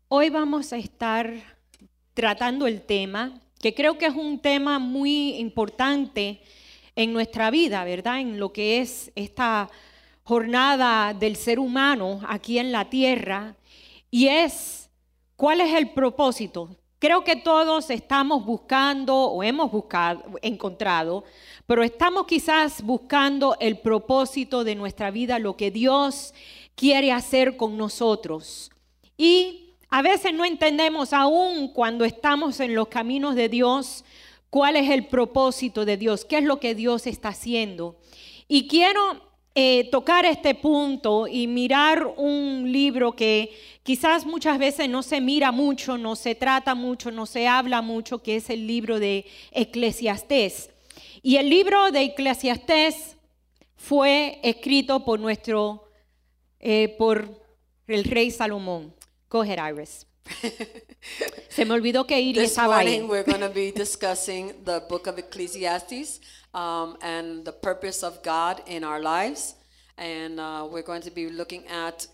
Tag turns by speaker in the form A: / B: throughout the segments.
A: Hoy vamos a estar tratando el tema, que creo que es un tema muy importante en nuestra vida, ¿verdad? En lo que es esta jornada del ser humano aquí en la tierra, y es, ¿cuál es el propósito? Creo que todos estamos buscando o hemos encontrado, pero estamos quizás buscando el propósito de nuestra vida, lo que Dios quiere hacer con nosotros. Y a veces no entendemos aún cuando estamos en los caminos de Dios cuál es el propósito de Dios, qué es lo que Dios está haciendo. Y quiero tocar este punto y mirar un libro que quizás muchas veces no se mira mucho, no se trata mucho, no se habla mucho, que es el libro de Eclesiastés. Y el libro de Eclesiastés fue escrito por por el rey Salomón. Go ahead, Iris. Se me olvidó que Iris estaba ahí.
B: This morning we're going to be discussing the book of Ecclesiastes and the purpose of God in our lives. And we're going to be looking at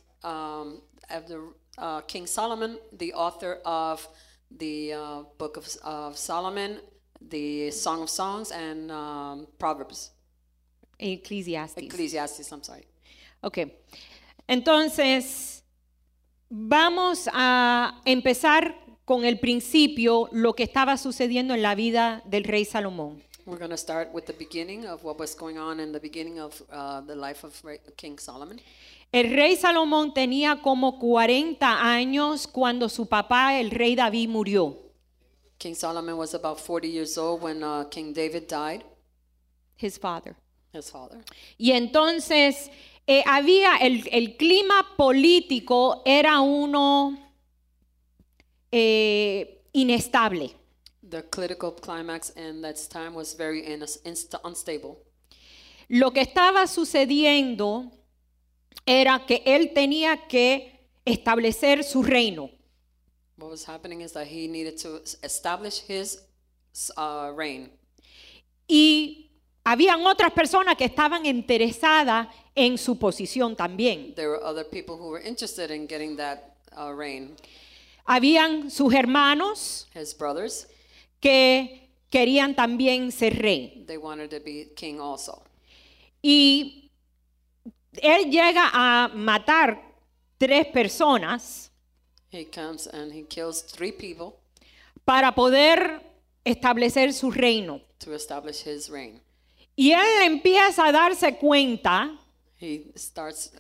B: King Solomon, the author of the book of Solomon, the Song of Songs, and Proverbs.
A: Ecclesiastes,
B: I'm sorry.
A: Okay. Entonces, vamos a empezar con el principio, lo que estaba sucediendo en la vida del rey Salomón.
B: We're going to start with the beginning of what was going on in the beginning of the life of King Solomon.
A: El rey Salomón tenía como 40 años cuando su papá, el rey David, murió.
B: King Solomon was about 40 years old when King David died,
A: His father.
B: his father.
A: Y entonces había el clima político era uno inestable.
B: The political climax in that time was very unstable.
A: Lo que estaba sucediendo era que él tenía que establecer su reino.
B: What was happening is that he needed to establish his reign.
A: Y habían otras personas que estaban interesadas en su posición también.
B: There were other people who were interested in getting that reign.
A: Habían sus hermanos
B: His brothers,
A: que querían también ser rey.
B: they wanted to be king also.
A: Y él llega a matar 3 personas
B: He comes and he kills 3 people
A: para poder establecer su reino.
B: to establish his reign.
A: Y él empieza a darse cuenta,
B: He starts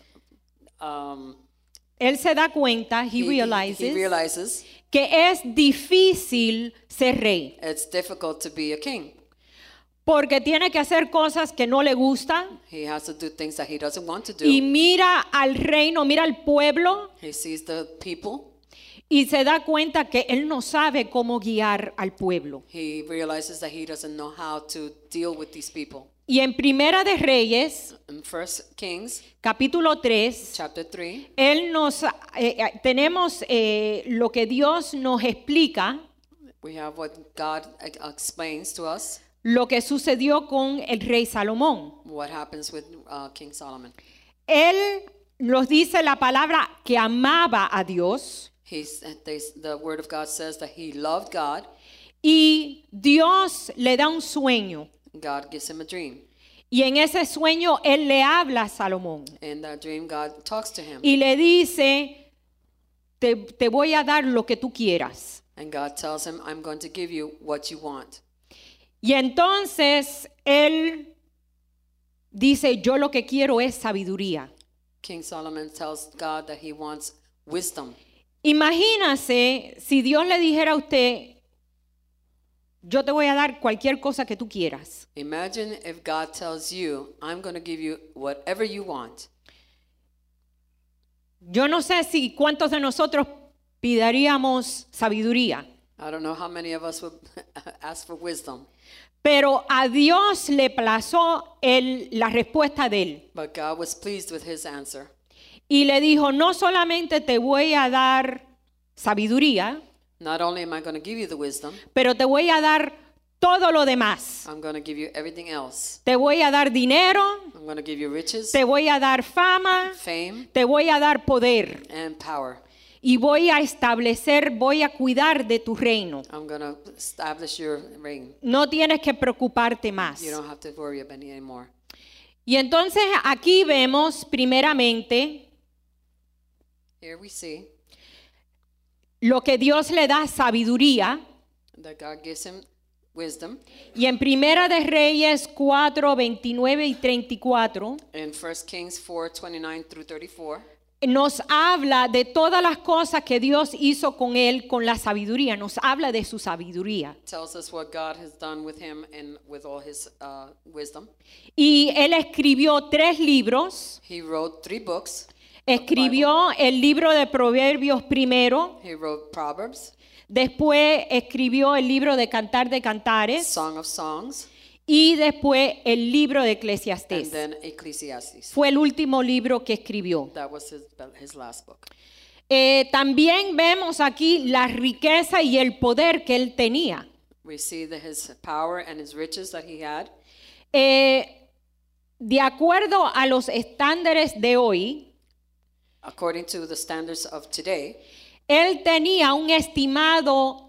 A: él se da cuenta, he
B: he realizes
A: que es difícil ser rey,
B: it's difficult to be a king.
A: porque tiene que hacer cosas que no le gustan
B: He has to do things that he doesn't want to do.
A: y mira al reino, mira al pueblo
B: He sees the people.
A: y se da cuenta que él no sabe cómo guiar al pueblo.
B: He realizes that he doesn't know how to deal with these people.
A: Y en Primera de Reyes,
B: In 1 Kings
A: capítulo 3,
B: chapter 3,
A: él tenemos lo que Dios nos explica,
B: we have what God explains to us,
A: lo que sucedió con el rey Salomón.
B: what happens with King Solomon.
A: Él nos dice la palabra que amaba a Dios
B: The word of God says that he loved God.
A: y Dios le da un sueño.
B: God gives him a dream.
A: Y en ese sueño él le habla a Salomón
B: In that dream, God talks to him.
A: y le dice, te voy a dar lo que tú quieras.
B: And God tells him, I'm going to give you what you want.
A: Y entonces él dice, yo lo que quiero es sabiduría.
B: King Solomon tells God that he wants wisdom.
A: Imagínase si Dios le dijera a usted, yo te voy a dar cualquier cosa que tú quieras.
B: Imagine if God tells you, I'm going to give you whatever you want.
A: Yo no sé si cuántos de nosotros pediríamos sabiduría,
B: I don't know how many of us would ask for wisdom.
A: pero a Dios le plazó la respuesta de él.
B: But God was pleased with his answer.
A: Y le dijo, no solamente te voy a dar sabiduría,
B: Not only am I going to give you the wisdom,
A: pero te voy a dar todo lo demás.
B: I'm going to give you everything else.
A: Te voy a dar dinero,
B: I'm going to give you riches,
A: te voy a dar fama,
B: fame,
A: te voy a dar poder.
B: and power.
A: y voy a cuidar de tu reino.
B: I'm going to establish your reign.
A: No tienes que preocuparte más.
B: You don't have to worry about it anymore.
A: Y entonces aquí vemos primeramente
B: Here we see
A: lo que Dios le da sabiduría.
B: that God gives him wisdom.
A: Y en Primera de Reyes 4, 29 y 34
B: In 1 Kings 4:29 through 34,
A: nos habla de todas las cosas que Dios hizo con él, con la sabiduría. Nos habla de su sabiduría.
B: tells us what God has done with him and with all his wisdom.
A: Y él escribió 3 libros.
B: He wrote 3 books.
A: Escribió el libro de Proverbios primero.
B: He wrote Proverbs,
A: Después escribió el libro de Cantar de Cantares.
B: Song of Songs,
A: Y después el libro de
B: and
A: Eclesiastés.
B: then Ecclesiastes.
A: Fue el último libro que escribió.
B: That was his last book.
A: También vemos aquí la riqueza y el poder que él tenía.
B: We see his power and his riches that he had.
A: De acuerdo a los estándares de hoy,
B: According to the standards of today,
A: él tenía un estimado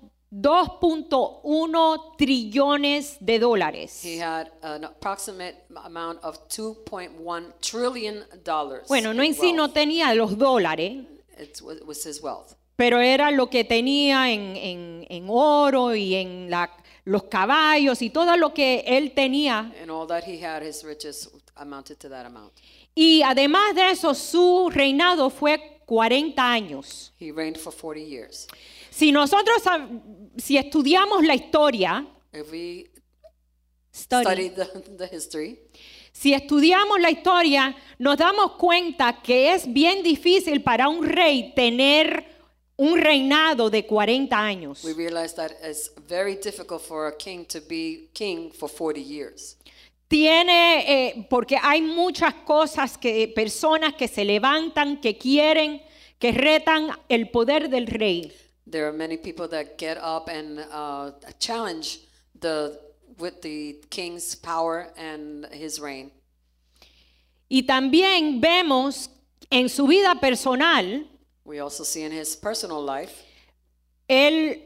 A: 2.1 trillones de dólares.
B: he had an approximate amount of $2.1 trillion.
A: Bueno, no
B: in
A: en sí no
B: wealth.
A: tenía los dólares,
B: It was his wealth.
A: pero era lo que tenía en oro y en los caballos y todo lo que él tenía.
B: And all that he had, his riches amounted to that amount.
A: Y además de eso, su reinado fue 40 años.
B: He reigned for 40 years.
A: Si si estudiamos la historia,
B: If we
A: study,
B: study the history,
A: si estudiamos la historia, nos damos cuenta que es bien difícil para un rey tener un reinado de 40 años.
B: we realize that it's very difficult for a king to be king for 40 years.
A: Porque hay muchas cosas personas que se levantan, que quieren, que retan el poder del rey.
B: There are many people that get up and challenge with the king's power and his reign.
A: Y también vemos en su vida personal,
B: We also see in his personal life,
A: él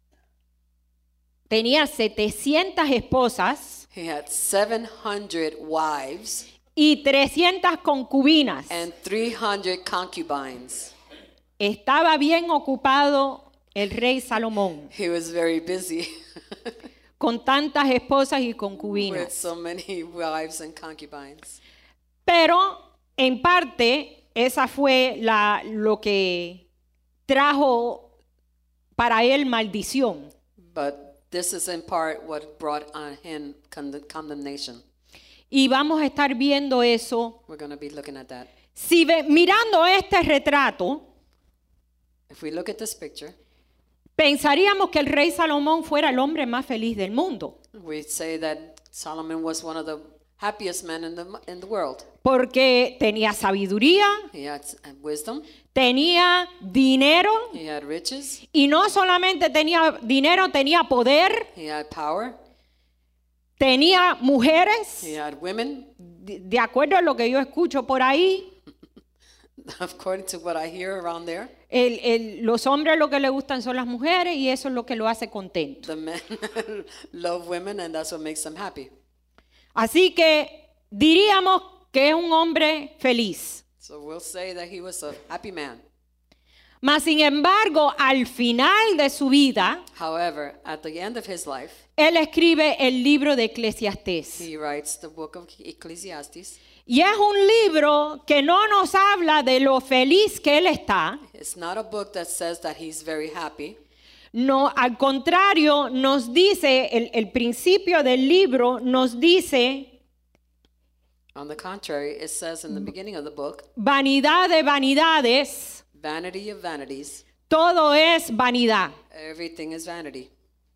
A: tenía 700 esposas
B: he had 700 wives
A: y 300 concubinas.
B: and 300 concubines.
A: Estaba bien ocupado el rey Salomón
B: He was very busy
A: con tantas esposas y
B: with
A: concubinas.
B: so many wives and concubines.
A: Pero en parte esa fue lo que trajo para él maldición.
B: But this is in part what brought on him condemnation.
A: Y vamos a estar viendo eso.
B: We're going to be looking at that.
A: Mirando este retrato,
B: If we look at this picture,
A: pensaríamos que el rey Salomón fuera el hombre más feliz del mundo,
B: we say that Solomon was one of the happiest men in the world.
A: porque tenía sabiduría,
B: He had wisdom,
A: tenía dinero,
B: he had riches,
A: y no solamente tenía dinero, tenía poder,
B: he had power,
A: tenía mujeres.
B: he had women.
A: De acuerdo a lo que yo escucho por ahí,
B: According to what I hear around there,
A: los hombres lo que les gustan son las mujeres y eso es lo que lo hace contento.
B: the men love women and that's what makes them happy.
A: Así que diríamos que es un hombre feliz.
B: So we'll say that he was a happy man.
A: Mas sin embargo, al final de su vida,
B: However, at the end of his life,
A: él escribe el libro de Eclesiastés.
B: he writes the book of Ecclesiastes.
A: Y es un libro que no nos habla de lo feliz que él está.
B: It's not a book that says that he's very happy.
A: No, al contrario, nos dice, el principio del libro nos dice,
B: On the contrary, it says in the beginning of the book,
A: vanidad de vanidades,
B: vanity of vanities,
A: todo es vanidad.
B: everything is vanity.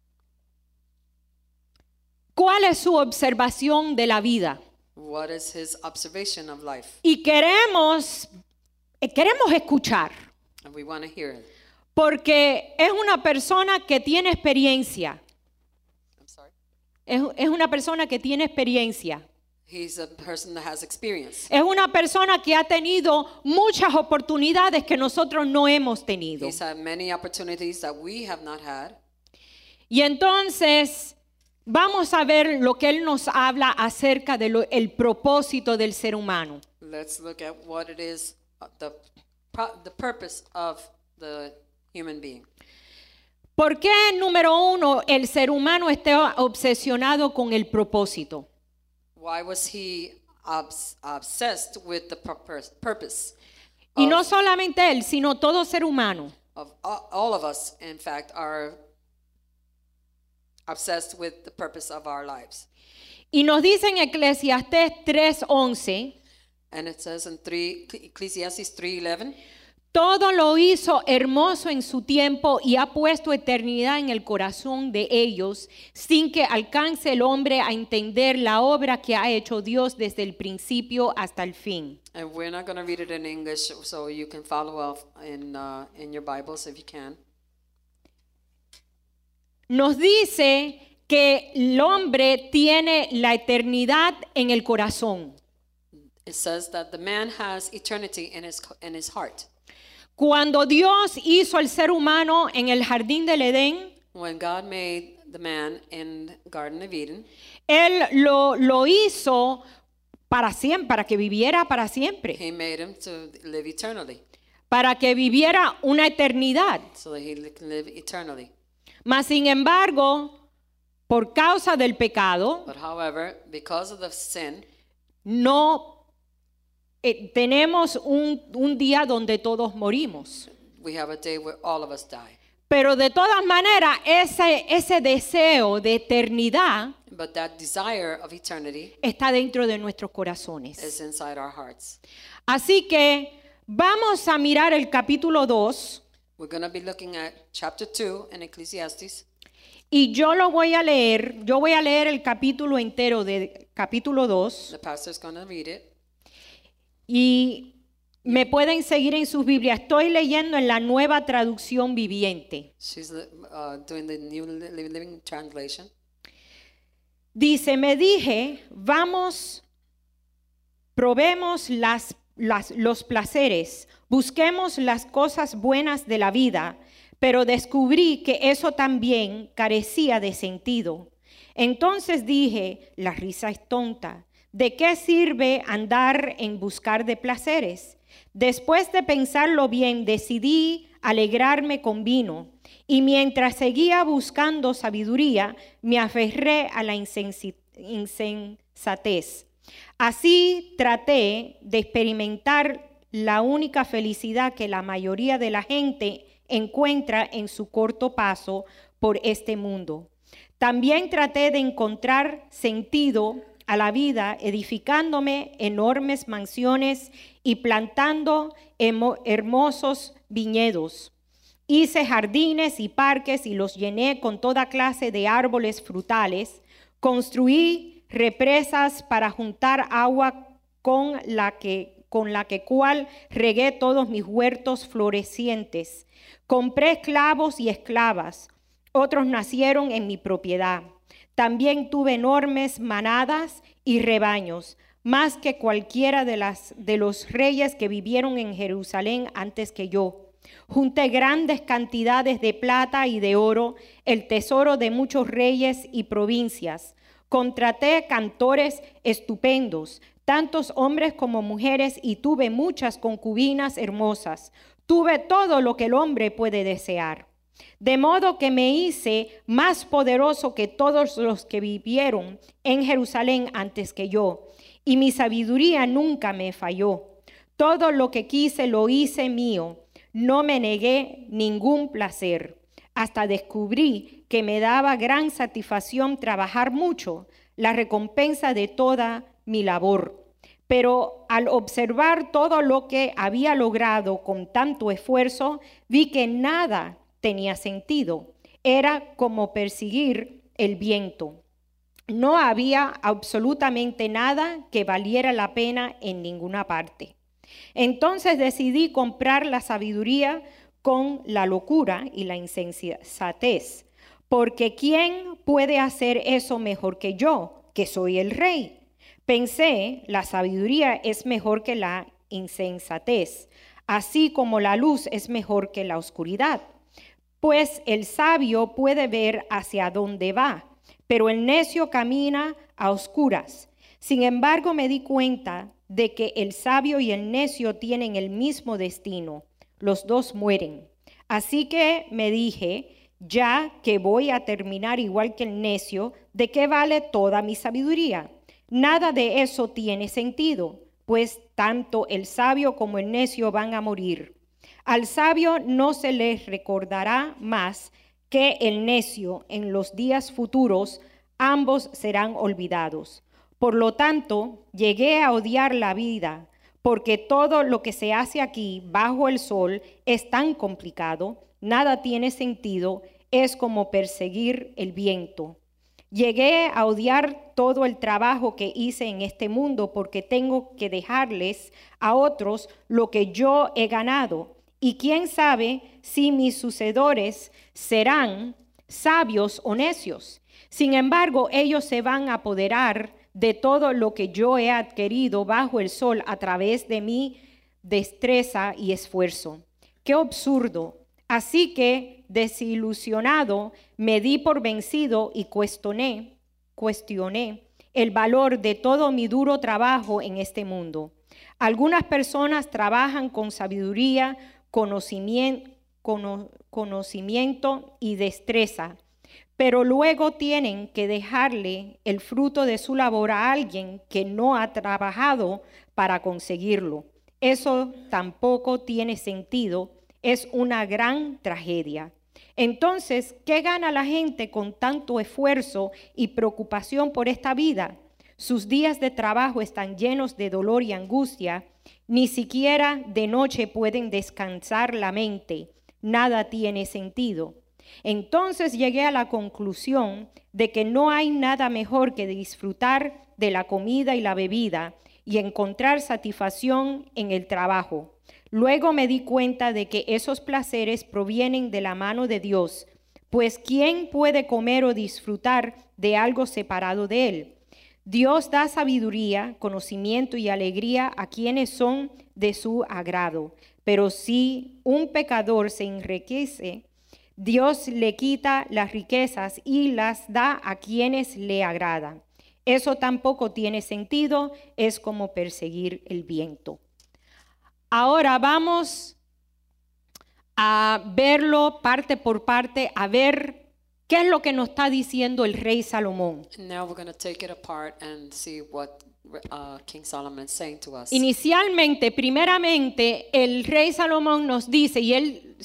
A: ¿Cuál es su observación de la vida?
B: What is his observation of life?
A: Y queremos escuchar,
B: And we want to hear it.
A: porque es una persona que tiene experiencia.
B: I'm sorry.
A: Es una persona que tiene experiencia.
B: He's a person that has experience.
A: Es una persona que ha tenido muchas oportunidades que nosotros no hemos tenido.
B: He's had many opportunities that we have not had.
A: Y entonces vamos a ver lo que él nos habla acerca del propósito del ser humano.
B: Let's look at what it is, the purpose of the human being.
A: ¿Por qué, número uno, el ser humano está obsesionado con el propósito?
B: Why was he obsessed with the purpose?
A: Y no solamente él, sino todo ser humano.
B: Of all of us, in fact, are obsessed with the purpose of our lives.
A: Y nos dice en Eclesiastés 3:11,
B: And it says in Ecclesiastes 3:11,
A: todo lo hizo hermoso en su tiempo y ha puesto eternidad en el corazón de ellos, sin que alcance el hombre a entender la obra que ha hecho Dios desde el principio hasta el fin.
B: and we're not going to read it in English, so you can follow up in your Bibles if you can.
A: Nos dice que el hombre tiene la eternidad en el corazón.
B: It says that the man has eternity in his heart.
A: Cuando Dios hizo al ser humano en el jardín del Edén,
B: When God made the man in the Garden of Eden,
A: Él lo hizo para siempre, para que viviera para siempre,
B: he made him to live eternally,
A: para que viviera una eternidad.
B: so that he can live eternally.
A: Mas sin embargo, por causa del pecado,
B: But however, because of the sin,
A: no tenemos un día donde todos morimos.
B: we have a day where all of us die.
A: Pero de todas maneras, ese deseo de eternidad
B: But that desire of eternity
A: está dentro de nuestros corazones.
B: is inside our hearts.
A: Así que vamos a mirar el capítulo 2
B: We're going to be looking at chapter 2 in Ecclesiastes.
A: y yo voy a leer el capítulo entero de capítulo 2
B: The pastor's going to read it.
A: y me pueden seguir en sus Biblias. Estoy leyendo en la Nueva Traducción Viviente.
B: She's doing the New Living Translation.
A: Dice, me dije, vamos, probemos los placeres, busquemos las cosas buenas de la vida, pero descubrí que eso también carecía de sentido. Entonces dije, la risa es tonta. ¿De qué sirve andar en buscar de placeres? Después de pensarlo bien, decidí alegrarme con vino. Y mientras seguía buscando sabiduría, me aferré a la insensatez. Así traté de experimentar la única felicidad que la mayoría de la gente encuentra en su corto paso por este mundo. También traté de encontrar sentido a la vida edificándome enormes mansiones y plantando hermosos viñedos. Hice jardines y parques y los llené con toda clase de árboles frutales. Construí represas para juntar agua con la que cual regué todos mis huertos florecientes. Compré esclavos y esclavas. Otros nacieron en mi propiedad. También tuve enormes manadas y rebaños, más que cualquiera de los reyes que vivieron en Jerusalén antes que yo. Junté grandes cantidades de plata y de oro, el tesoro de muchos reyes y provincias. Contraté cantores estupendos, tantos hombres como mujeres, y tuve muchas concubinas hermosas. Tuve todo lo que el hombre puede desear. De modo que me hice más poderoso que todos los que vivieron en Jerusalén antes que yo, y mi sabiduría nunca me falló. Todo lo que quise lo hice mío, no me negué ningún placer. Hasta descubrí que me daba gran satisfacción trabajar mucho, la recompensa de toda mi labor. Pero al observar todo lo que había logrado con tanto esfuerzo, vi que nada tenía sentido. Era como perseguir el viento. No había absolutamente nada que valiera la pena en ninguna parte. Entonces decidí comprar la sabiduría con la locura y la insensatez, porque ¿quién puede hacer eso mejor que yo, que soy el rey? Pensé, la sabiduría es mejor que la insensatez, así como la luz es mejor que la oscuridad. Pues el sabio puede ver hacia dónde va, pero el necio camina a oscuras. Sin embargo, me di cuenta de que el sabio y el necio tienen el mismo destino. Los dos mueren. Así que me dije, ya que voy a terminar igual que el necio, ¿de qué vale toda mi sabiduría? Nada de eso tiene sentido, pues tanto el sabio como el necio van a morir. Al sabio no se le recordará más que el necio. En los días futuros ambos serán olvidados. Por lo tanto, llegué a odiar la vida, porque todo lo que se hace aquí bajo el sol es tan complicado, nada tiene sentido, es como perseguir el viento. Llegué a odiar todo el trabajo que hice en este mundo porque tengo que dejarles a otros lo que yo he ganado. Y quién sabe si mis sucesores serán sabios o necios. Sin embargo, ellos se van a apoderar de todo lo que yo he adquirido bajo el sol a través de mi destreza y esfuerzo. ¡Qué absurdo! Así que, desilusionado, me di por vencido y cuestioné el valor de todo mi duro trabajo en este mundo. Algunas personas trabajan con sabiduría, conocimiento y destreza, pero luego tienen que dejarle el fruto de su labor a alguien que no ha trabajado para conseguirlo. Eso tampoco tiene sentido, es una gran tragedia. Entonces, ¿qué gana la gente con tanto esfuerzo y preocupación por esta vida? Sus días de trabajo están llenos de dolor y angustia. Ni siquiera de noche pueden descansar la mente. Nada tiene sentido. Entonces llegué a la conclusión de que no hay nada mejor que disfrutar de la comida y la bebida y encontrar satisfacción en el trabajo. Luego me di cuenta de que esos placeres provienen de la mano de Dios, pues ¿quién puede comer o disfrutar de algo separado de Él? Dios da sabiduría, conocimiento y alegría a quienes son de su agrado, pero si un pecador se enriquece, Dios le quita las riquezas y las da a quienes le agradan. Eso tampoco tiene sentido, es como perseguir el viento. Ahora vamos a verlo parte por parte, a ver qué es lo que nos está diciendo el rey Salomón.
B: Now we're going to take it apart and see what King Solomon is saying to us.
A: Inicialmente, primeramente, el rey Salomón nos dice, y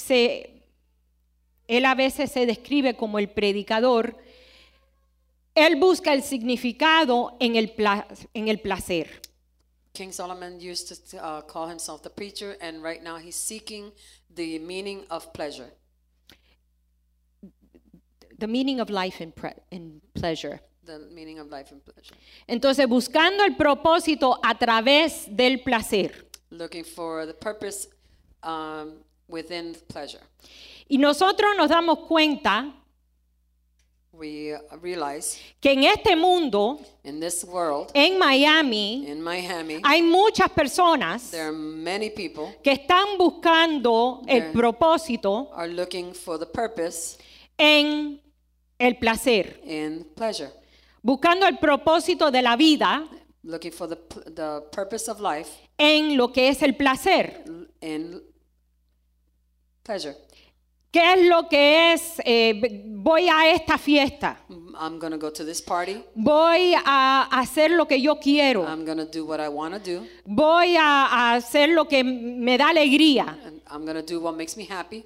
A: él a veces se describe como el predicador, él busca el significado en el placer.
B: King Solomon used to call himself the preacher, and right now he's seeking the meaning of pleasure.
A: The meaning of life and pleasure.
B: The meaning of life and pleasure.
A: Entonces, buscando el propósito a través del placer.
B: Looking for the purpose within pleasure.
A: Y nosotros nos damos cuenta
B: We realize
A: que en este mundo,
B: in this world,
A: en Miami, hay muchas personas
B: there are many people
A: que están buscando el propósito
B: are looking for the purpose
A: en el placer,
B: in pleasure.
A: Buscando el propósito de la vida,
B: looking for the purpose of life
A: en lo que es el placer.
B: In pleasure.
A: ¿Qué es lo que es? Voy a esta fiesta.
B: I'm going to go to this party.
A: Voy a hacer lo que yo quiero.
B: I'm going to do what I want to do.
A: Voy a hacer lo que me da alegría.
B: And I'm going to do what makes me happy.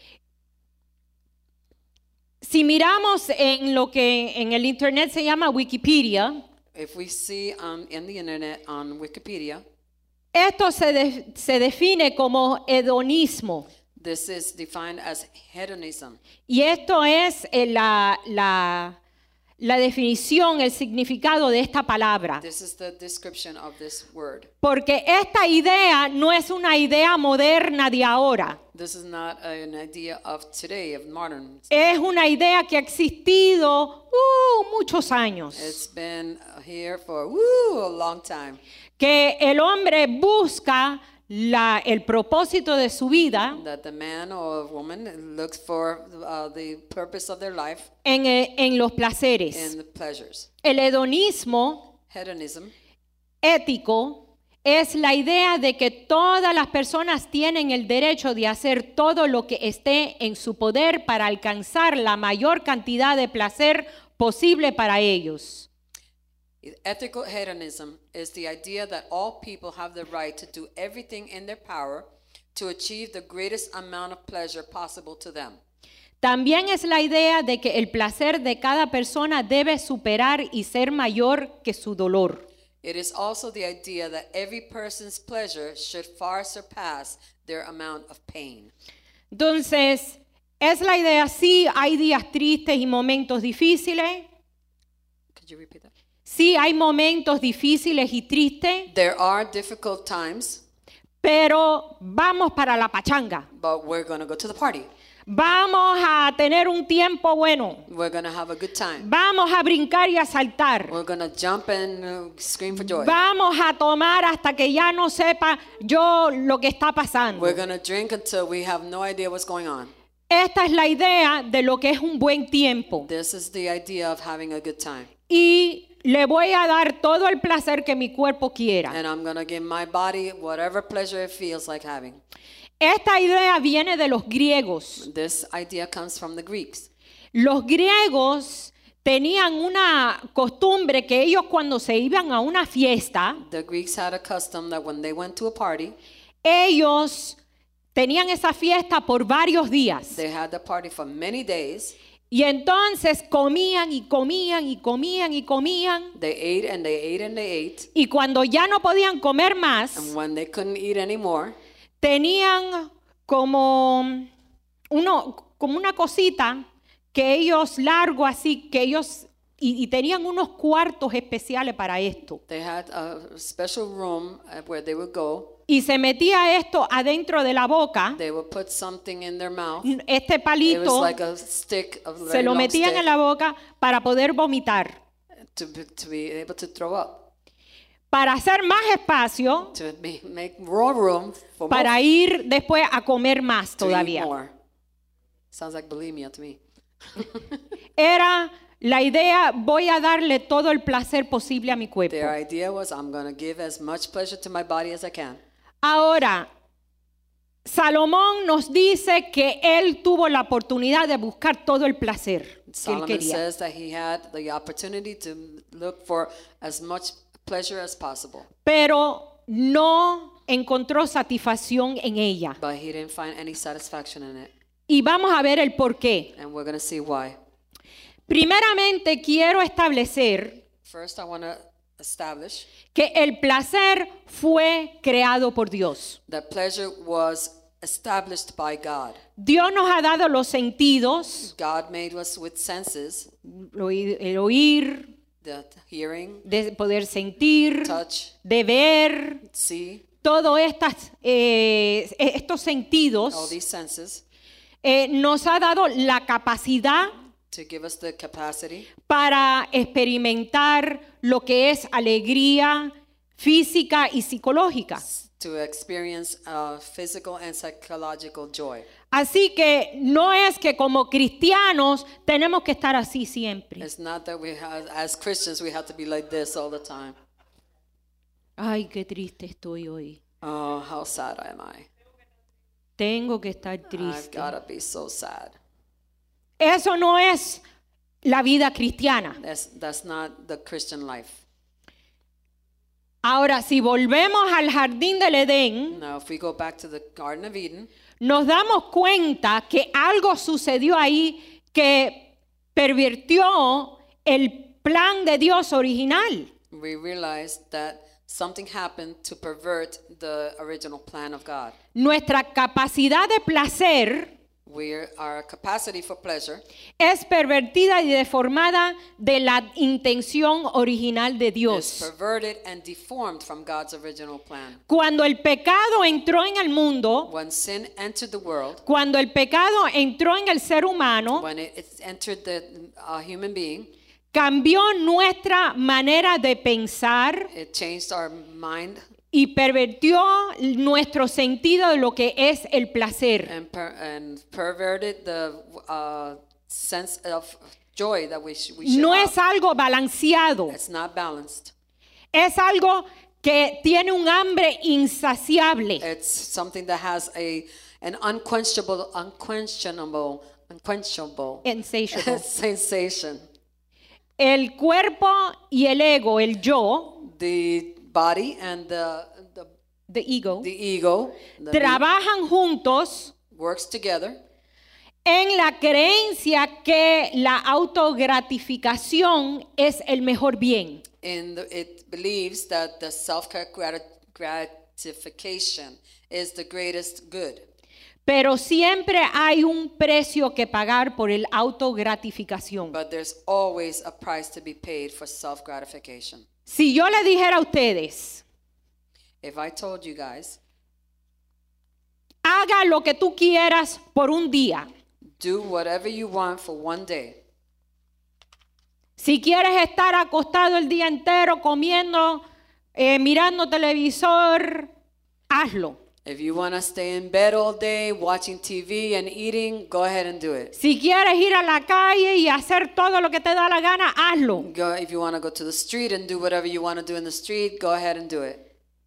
A: Si miramos en lo que en el internet se llama Wikipedia,
B: if we see in the internet on Wikipedia,
A: esto se define como hedonismo.
B: This is defined as hedonism.
A: Y esto es la la definición, el significado de esta palabra.
B: This is the description of this word.
A: Porque esta idea no es una idea moderna de ahora.
B: This is not an idea of today, of modern.
A: Es una idea que ha existido muchos años.
B: It's been here for a long time.
A: Que el hombre busca el propósito de su vida
B: That the man or woman looks for the purpose of their life
A: en los placeres.
B: in the pleasures.
A: El hedonismo
B: Hedonism
A: ético es la idea de que todas las personas tienen el derecho de hacer todo lo que esté en su poder para alcanzar la mayor cantidad de placer posible para ellos.
B: Ethical hedonism is the idea that all people have the right to do everything in their power to achieve the greatest amount of pleasure possible to them.
A: También es la idea de que el placer de cada persona debe superar y ser mayor que su dolor.
B: It is also the idea that every person's pleasure should far surpass their amount of pain.
A: Entonces, es la idea, sí, hay días tristes y momentos difíciles.
B: Could you repeat that?
A: Sí, hay momentos difíciles y tristes,
B: There are difficult times,
A: pero vamos para la pachanga.
B: but we're going to go to the party.
A: Vamos a tener un tiempo bueno.
B: We're going to have a good time.
A: Vamos a brincar y a saltar.
B: We're going to jump and scream for joy.
A: Vamos a tomar hasta que ya no sepa yo lo que está pasando.
B: We're going to drink until we have no idea what's going on.
A: Esta es la idea de lo que es un buen tiempo.
B: This is the idea of having a good time.
A: Y le voy a dar todo el placer que mi cuerpo quiera.
B: And I'm going to give my body whatever pleasure it feels like having.
A: Esta idea viene de los griegos.
B: This idea comes from the Greeks.
A: Los griegos tenían una costumbre que ellos cuando se iban a una fiesta,
B: The Greeks had a custom that when they went to a party,
A: ellos tenían esa fiesta por varios días.
B: they had the party for many days.
A: Y entonces comían y comían y comían y comían.
B: They ate and they ate and they ate.
A: Y cuando ya no podían comer más,
B: And when they couldn't eat anymore,
A: tenían como una cosita que ellos largo así, que ellos y tenían unos cuartos especiales para esto.
B: they had a special room where they would go.
A: Y se metía esto adentro de la boca,
B: They would put something in their mouth.
A: este
B: It was
A: palito
B: like a stick, a
A: se
B: very
A: lo
B: long
A: metían
B: stick,
A: en la boca para poder vomitar.
B: to be able to throw up,
A: Para hacer más espacio,
B: to make more room for
A: para
B: more,
A: ir después a comer más
B: to eat
A: todavía.
B: more. Sounds like bulimia to me.
A: Era la idea, voy a darle todo el placer posible a mi cuerpo.
B: Their idea was, I'm going to give as much pleasure to my body as I can.
A: Ahora, Salomón nos dice que él tuvo la oportunidad de buscar todo el placer que él
B: Solomon
A: quería.
B: says that he had the opportunity to look for as much pleasure as possible,
A: Pero no encontró satisfacción en ella.
B: but he didn't find any satisfaction in it.
A: Y vamos a ver el por qué.
B: And we're going to see why.
A: Primeramente, quiero establecer
B: First, I want to establish
A: que el placer fue creado por Dios.
B: that pleasure was established by God.
A: Dios nos ha dado los sentidos,
B: God made us with senses,
A: el oír,
B: the hearing,
A: de poder sentir,
B: touch,
A: de ver,
B: see,
A: todos estos
B: all
A: sentidos
B: these senses
A: nos ha dado la capacidad
B: to give us the capacity
A: para experimentar lo que es alegría física y psicológica.
B: to experience physical and psychological joy.
A: Así que no es que como cristianos tenemos que estar así siempre.
B: It's not that as Christians, we have to be like this all the time.
A: Ay, qué triste estoy hoy.
B: Oh, how sad am I?
A: Tengo que estar
B: I've
A: triste.
B: got to be so sad.
A: Eso no es la vida cristiana.
B: That's not the Christian life.
A: Ahora, si volvemos al jardín del Edén,
B: Now, if we go back to the Garden of Eden,
A: nos damos cuenta que algo sucedió ahí que pervirtió el plan de Dios original.
B: we realize that something happened to pervert the original plan of God.
A: Nuestra capacidad de placer
B: Our capacity for pleasure
A: es pervertida y deformada de la intención original de
B: is
A: Dios.
B: perverted and deformed from God's original plan.
A: Cuando el pecado entró en el mundo,
B: When sin entered the world,
A: cuando el pecado entró en el ser humano,
B: when it entered the human being,
A: cambió nuestra manera de pensar
B: it changed our mind
A: y pervirtió nuestro sentido de lo que es el placer.
B: and perverted the sense of joy that we should
A: No
B: have.
A: es algo balanceado,
B: It's not balanced.
A: es algo que tiene un hambre insaciable.
B: It's something that has an unquenchable
A: Insatiable.
B: sensation.
A: El cuerpo y el ego, el yo,
B: The body and
A: the ego,
B: the ego the
A: trabajan juntos
B: works together
A: en la creencia que la autogratificación es el mejor bien.
B: it believes that the self-gratification is the greatest good.
A: Pero siempre hay un precio que pagar por el autogratificación.
B: But there's always a price to be paid for self-gratification.
A: Si yo le dijera a ustedes,
B: If I told you guys,
A: haga lo que tú quieras por un día.
B: do whatever you want for one day.
A: Si quieres estar acostado el día entero comiendo, mirando televisor, hazlo.
B: If you want to stay in bed all day watching TV and eating, go ahead and do it.
A: Si quieres ir a la calle y hacer todo lo que te da la gana, hazlo.
B: If you want to go to the street and do whatever you want to do in the street, go ahead and do it.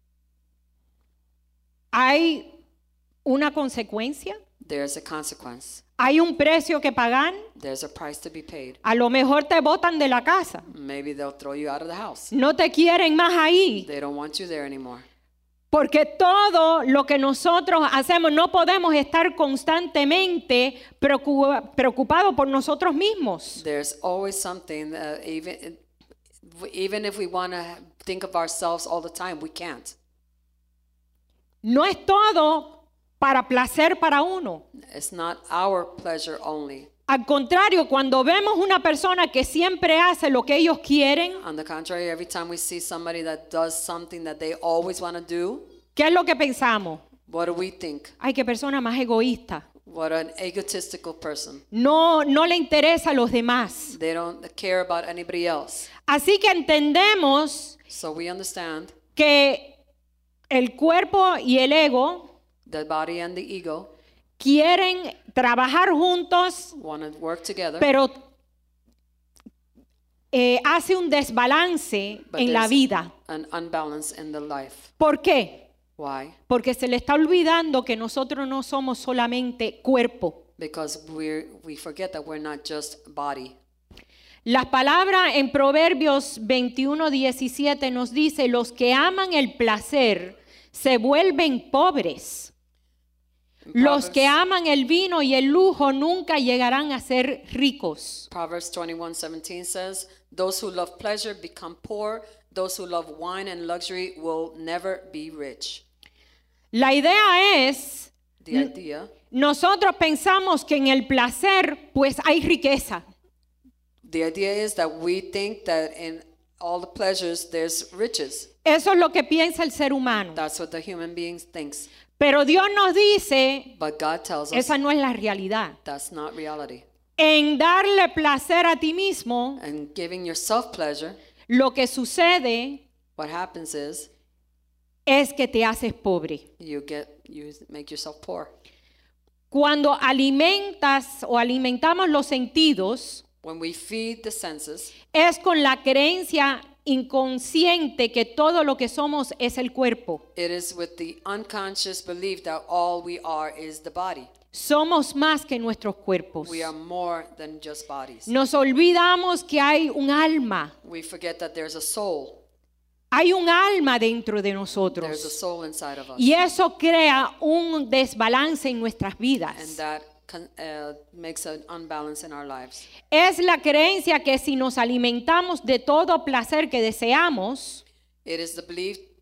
A: Hay una consecuencia,
B: There's a consequence.
A: hay un precio que pagar.
B: There's a price to be paid.
A: A lo mejor te botan de la casa.
B: Maybe they'll throw you out of the house.
A: No te quieren más ahí.
B: They don't want you there anymore.
A: Porque todo lo que nosotros hacemos, no podemos estar constantemente preocupados por nosotros mismos.
B: There's always something, even if we want to think of ourselves all the time, we can't.
A: No es todo para placer para uno.
B: It's not our pleasure only.
A: Al contrario, cuando vemos una persona que siempre hace lo que ellos quieren,
B: On the contrary, every time we see somebody that does something that they always want to do,
A: ¿qué es lo que pensamos?
B: what do we think?
A: Ay, qué persona más egoísta.
B: What an egotistical person.
A: No le interesa a los demás.
B: They don't care about anybody else.
A: Así que entendemos
B: So we understand
A: que el cuerpo y el ego
B: the body and the ego
A: quieren trabajar juntos,
B: want to work together,
A: pero hace un desbalance
B: but
A: en la
B: there's
A: vida.
B: an unbalance in the life.
A: ¿Por qué?
B: Why?
A: Porque se le está olvidando que nosotros no somos solamente cuerpo.
B: Because we forget that we're not just body.
A: Las palabras en Proverbios 21:17 nos dice, los que aman el placer se vuelven pobres. Los que aman el vino y el lujo nunca llegarán a ser ricos.
B: Proverbs 21:17 says, those who love pleasure become poor. Those who love wine and luxury will never be rich.
A: La idea es,
B: The idea,
A: nosotros pensamos que en el placer pues hay riqueza.
B: the idea is that we think that in all the pleasures there's riches.
A: Eso es lo que piensa el ser humano.
B: That's what the human being thinks.
A: Pero Dios nos dice,
B: But God tells us
A: esa no es la realidad.
B: that's not reality.
A: En darle placer a ti mismo,
B: And giving yourself pleasure,
A: lo que sucede
B: what happens is
A: es que te haces pobre.
B: you make yourself poor.
A: Cuando alimentas o alimentamos los sentidos,
B: When we feed the senses,
A: es con la creencia inconsciente que todo lo que somos es el cuerpo.
B: it is with the unconscious belief that all we are is the body.
A: Somos más que nuestros cuerpos.
B: We are more than just bodies.
A: Nos olvidamos que hay un alma.
B: We forget that there's a soul.
A: Hay un alma dentro de
B: There's a
A: nosotros.
B: soul inside of us.
A: Y eso crea un desbalance en nuestras
B: And
A: vidas.
B: that makes an unbalance in our lives.
A: Es la creencia que si nos alimentamos de todo placer que deseamos,
B: It is the belief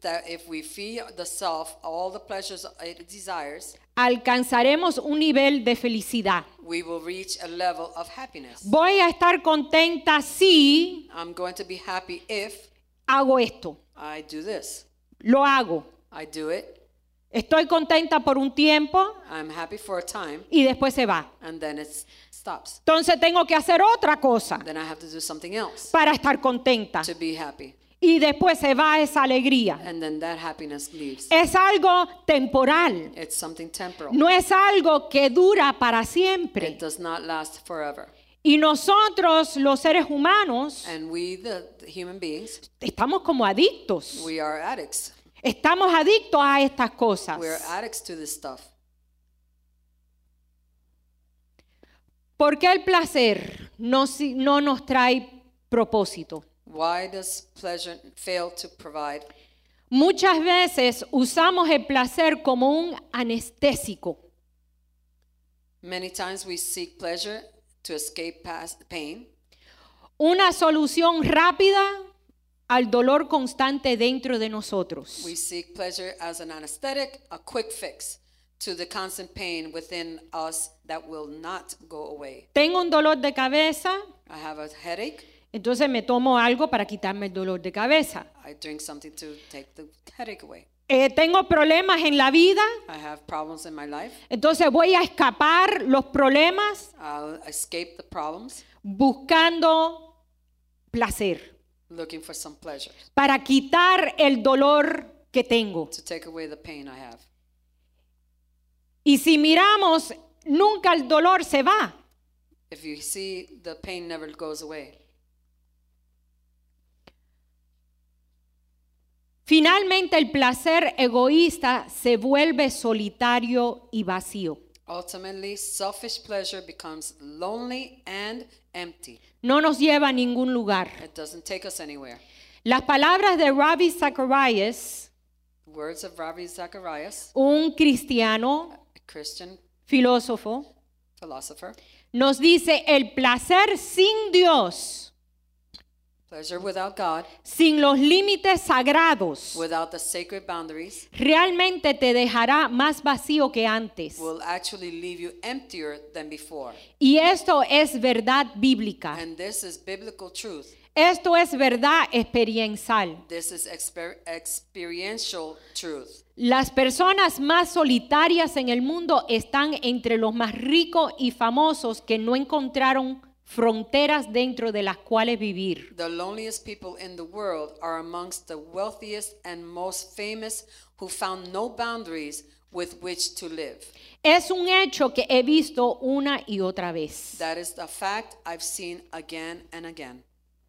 B: that if we feed the self all the pleasures it desires,
A: alcanzaremos un nivel de felicidad.
B: we will reach a level of happiness.
A: Voy a estar contenta si
B: I'm going to be happy if
A: hago esto.
B: I do this.
A: Lo hago.
B: I do it.
A: Estoy contenta por un tiempo
B: I'm happy for a time,
A: y después se va.
B: and then it stops.
A: Entonces tengo que hacer otra cosa
B: Then I have to do something else
A: para estar contenta.
B: to be happy.
A: Y después se va esa alegría.
B: And then that happiness leaves.
A: Es algo temporal.
B: It's something temporal.
A: No es algo que dura para siempre.
B: It does not last forever.
A: Y nosotros, los seres humanos,
B: And we, the human beings,
A: estamos como adictos.
B: we are addicts.
A: Estamos adictos a estas cosas.
B: We are addicts to this stuff.
A: ¿Por qué el placer no nos trae propósito?
B: Why does pleasure fail to provide?
A: Muchas veces usamos el placer como un anestésico.
B: Many times we seek pleasure to escape past pain,
A: Una solución rápida al dolor constante dentro de nosotros.
B: we seek pleasure as an anesthetic, a quick fix to the constant pain within us that will not go away.
A: Tengo un dolor de cabeza,
B: I have a headache,
A: entonces me tomo algo para quitarme el dolor de cabeza.
B: I drink something to take the headache away.
A: Tengo problemas en la vida,
B: I have problems in my life,
A: entonces voy a escapar los problemas
B: I'll escape the problems
A: buscando placer
B: looking for some pleasure
A: para quitar el dolor que tengo.
B: to take away the pain I have.
A: Y si miramos, nunca el dolor se va.
B: If you see, the pain never goes away.
A: Finalmente el placer egoísta se vuelve solitario y vacío.
B: Ultimately, selfish pleasure becomes lonely and empty.
A: No nos lleva a ningún lugar.
B: It doesn't take us anywhere.
A: Las palabras de Ravi Zacharias,
B: Words of Ravi Zacharias,
A: un cristiano
B: a Christian
A: filósofo,
B: philosopher,
A: nos dice: el placer sin Dios,
B: pleasure without God,
A: sin los límites sagrados,
B: without the sacred boundaries,
A: realmente te dejará más vacío que antes.
B: will actually leave you emptier than before.
A: Y esto es verdad bíblica.
B: And this is biblical truth.
A: Esto es verdad experiencial.
B: This is experiential truth.
A: Las personas más solitarias en el mundo están entre los más ricos y famosos que no encontraron fronteras dentro de las cuales vivir.
B: The loneliest people in the world are amongst the wealthiest and most famous who found no boundaries with which to live.
A: Es un hecho que he visto una y otra vez.
B: That is a fact I've seen again and again.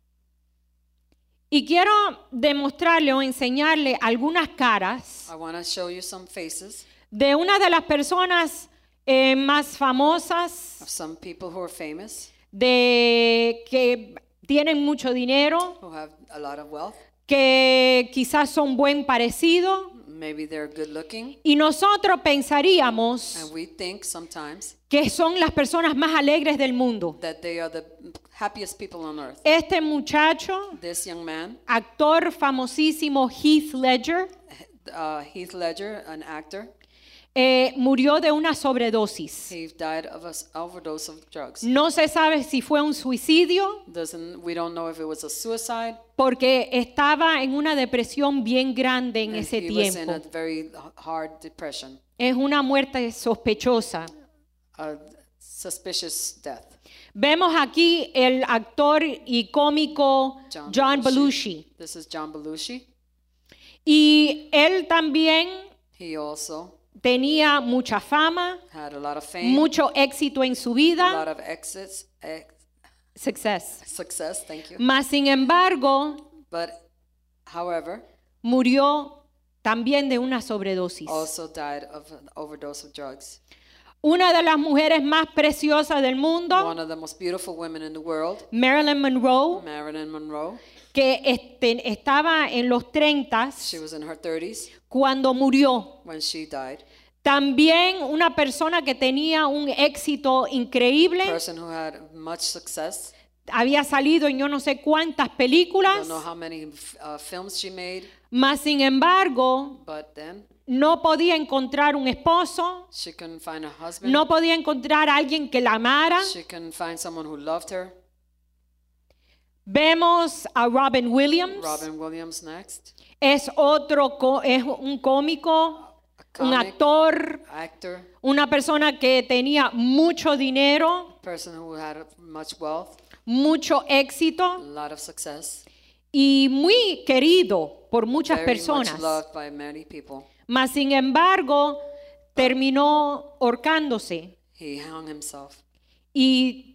A: Y quiero demostrarle o enseñarle algunas caras
B: I want to show you some faces
A: de una de las personas más famosas,
B: of some people who are famous,
A: de que tienen mucho dinero,
B: who have a lot of wealth.
A: que quizás son buen parecido,
B: Maybe they're good looking,
A: y nosotros pensaríamos
B: and we think sometimes
A: que son las personas más alegres del mundo.
B: that they are the happiest people on earth.
A: Este muchacho,
B: This young man,
A: actor famosísimo Heath Ledger,
B: Heath Ledger, an actor,
A: murió de una sobredosis.
B: he died of an overdose of drugs.
A: No se sabe si fue un suicidio
B: We don't know if it was a suicide.
A: porque estaba en una depresión bien grande en
B: And
A: ese
B: he was in a
A: tiempo.
B: very hard depression,
A: Es una muerte sospechosa.
B: a suspicious death.
A: Vemos aquí el actor y cómico John Belushi.
B: This is John Belushi.
A: Y él también
B: He also
A: tenía mucha fama,
B: had a lot of fame,
A: mucho éxito en su
B: a
A: vida,
B: lot of success, thank you.
A: mas sin embargo
B: But, however,
A: murió también de una sobredosis.
B: also died of an overdose of drugs.
A: Una de las mujeres más preciosas del mundo,
B: One of the most beautiful women in the world,
A: Marilyn Monroe,
B: Marilyn Monroe,
A: que estaba en los 30
B: she was in her 30s
A: cuando murió.
B: when she died.
A: También una persona que tenía un éxito
B: A
A: increíble,
B: person who had much success,
A: había salido en yo no sé cuántas películas,
B: Don't know how many films she made,
A: mas sin embargo
B: but then
A: no podía encontrar un esposo,
B: she couldn't find a husband.
A: no podía encontrar a alguien que la amara.
B: She couldn't find someone who loved her.
A: Vemos a Robin Williams,
B: Robin Williams next.
A: es un cómico, un
B: Comic,
A: actor,
B: actor,
A: una persona que tenía mucho dinero,
B: person who had much wealth,
A: mucho éxito
B: a lot of success,
A: y muy querido por muchas
B: very
A: personas.
B: much loved by many people.
A: Mas sin embargo, terminó ahorcándose
B: He hung himself.
A: y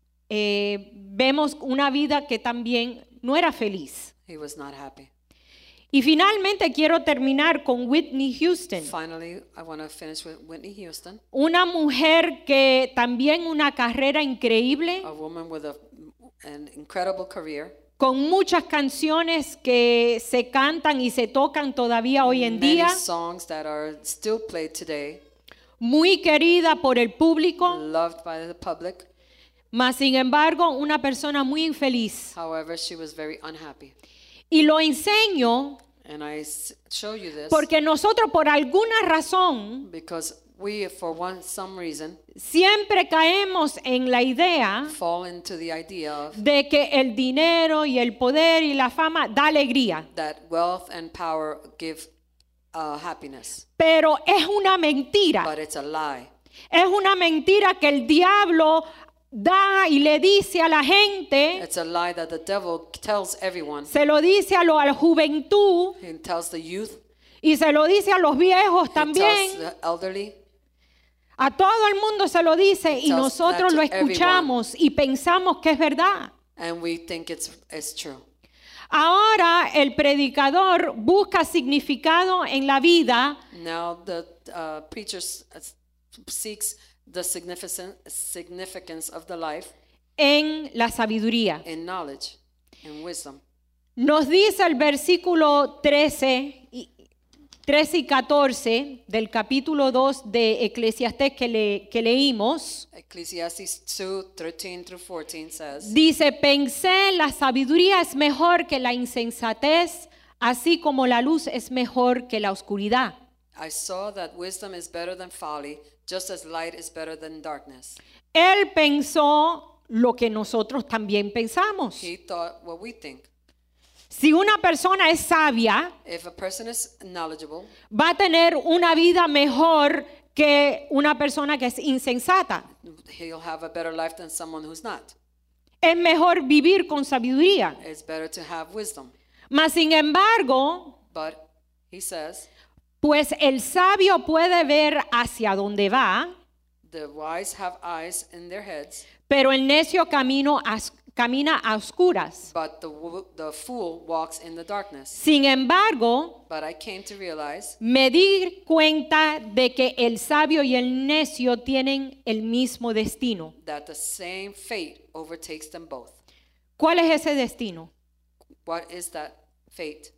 A: vemos una vida que también no era feliz.
B: He was not happy.
A: Y finalmente quiero terminar con Whitney Houston,
B: Finally, I want to finish with Whitney Houston,
A: una mujer que también una carrera increíble,
B: a woman with an incredible career.
A: con muchas canciones que se cantan y se tocan todavía hoy en
B: Many
A: día,
B: songs that are still played today,
A: muy querida por el público,
B: loved by the public.
A: mas sin embargo una persona muy infeliz.
B: However, she was very unhappy.
A: Y lo enseño
B: And I show you this
A: porque nosotros por alguna razón
B: because we, for some reason,
A: siempre caemos en la idea
B: fall into the idea of
A: de que el dinero y el poder y la fama da alegría.
B: that wealth and power give happiness.
A: Pero es una mentira.
B: But it's a lie.
A: Es una mentira que el diablo da y le dice a la gente,
B: It's a lie that the devil tells everyone.
A: se lo dice a la juventud
B: He tells the youth,
A: y se lo dice a los viejos
B: he tells
A: también.
B: the elderly,
A: A todo el mundo se lo dice y
B: tells
A: nosotros
B: that
A: lo
B: to
A: escuchamos y pensamos que es verdad.
B: and we think it's true.
A: Ahora el predicador busca significado en la vida
B: Now the preacher seeks the significance of the life
A: en la sabiduría.
B: in knowledge and wisdom.
A: Nos dice el versículo 13 y 14 del capítulo 2 de Eclesiastés que leímos.
B: Ecclesiastes 2:13 through 14 says,
A: Dice, pensé, la sabiduría es mejor que la insensatez, así como la luz es mejor que la oscuridad.
B: I saw that wisdom is better than folly, just as light is better than darkness.
A: Él pensó lo que nosotros también pensamos.
B: He thought what we think.
A: Si una persona es sabia,
B: If a person is knowledgeable,
A: va a tener una vida mejor que una persona que es insensata.
B: he'll have a better life than someone who's not.
A: Es mejor vivir con sabiduría.
B: It's better to have wisdom.
A: Mas sin embargo,
B: But he says,
A: pues el sabio puede ver hacia dónde va,
B: the wise have eyes in their heads,
A: pero el necio camina a oscuras.
B: but the fool walks in the darkness.
A: Sin embargo,
B: But I came to realize
A: me di cuenta de que el sabio y el necio tienen el mismo destino.
B: that the same fate overtakes them both.
A: ¿Cuál es ese destino?
B: What is that fate?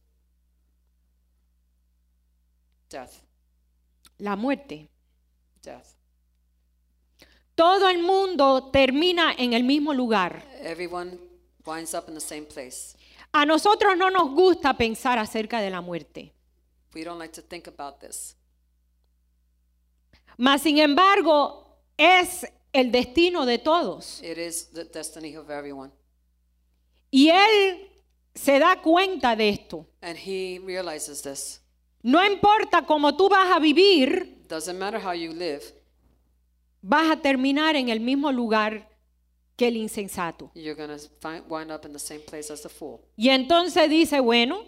B: Death.
A: La muerte.
B: Death.
A: Todo el mundo termina en el mismo lugar.
B: Everyone winds up in the same place.
A: A nosotros no nos gusta pensar acerca de la muerte.
B: We don't like to think about this.
A: Mas sin embargo, es el destino de todos.
B: It is the destiny of everyone.
A: Y él se da cuenta de esto.
B: And he realizes this.
A: No importa cómo tú vas a vivir,
B: Doesn't matter how you live,
A: vas a terminar en el mismo lugar que el insensato.
B: you're going to wind up in the same place as the fool.
A: Y entonces dice, bueno,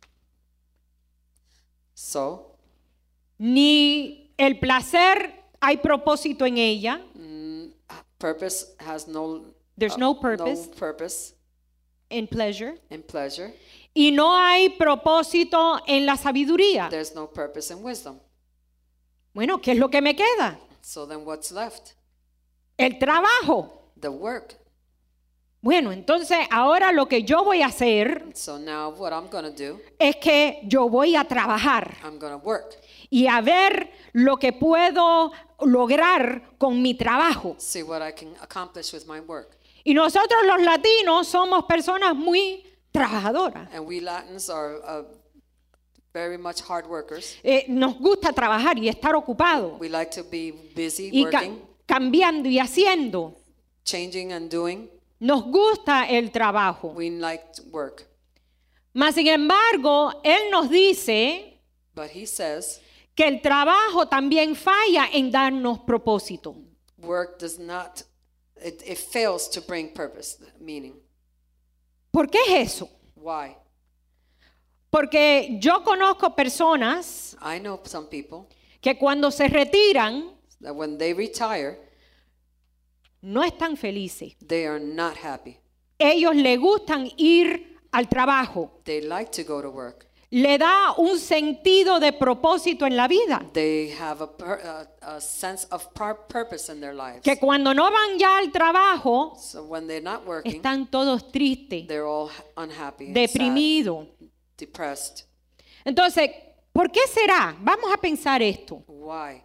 B: So,
A: ni el placer hay propósito en ella.
B: purpose has no
A: There's no purpose.
B: no purpose
A: En pleasure.
B: in pleasure.
A: Y no hay propósito en la sabiduría.
B: There's no purpose in wisdom.
A: Bueno, ¿qué es lo que me queda?
B: So then what's left?
A: El trabajo.
B: The work.
A: Bueno, entonces ahora lo que yo voy a hacer
B: So now what I'm going to do,
A: es que yo voy a trabajar
B: I'm going to work.
A: y a ver lo que puedo lograr con mi trabajo.
B: See what I can accomplish with my work.
A: Y nosotros los latinos somos personas muy trabajadoras.
B: And we Latins are very much hard workers.
A: Nos gusta trabajar y estar ocupados.
B: We like to be busy
A: Y
B: working,
A: cambiando y haciendo.
B: changing and doing.
A: Nos gusta el trabajo.
B: We like work.
A: Mas, sin embargo, Él nos dice
B: But he says
A: que el trabajo también falla en darnos propósito.
B: work does not, it fails to bring purpose, meaning.
A: ¿Por qué es eso?
B: Why?
A: Porque yo conozco personas
B: I know some people
A: que cuando se retiran
B: that when they retire,
A: no están felices.
B: they are not happy.
A: Ellos les gustan ir al trabajo.
B: They like to go to work.
A: Le da un sentido de propósito en la vida.
B: They have a sense of purpose in their lives.
A: Que cuando no van ya al trabajo,
B: So when they're not working,
A: están todos tristes,
B: they're all unhappy, sad,
A: deprimidos.
B: depressed.
A: Entonces, ¿por qué será? Vamos a pensar esto.
B: Why?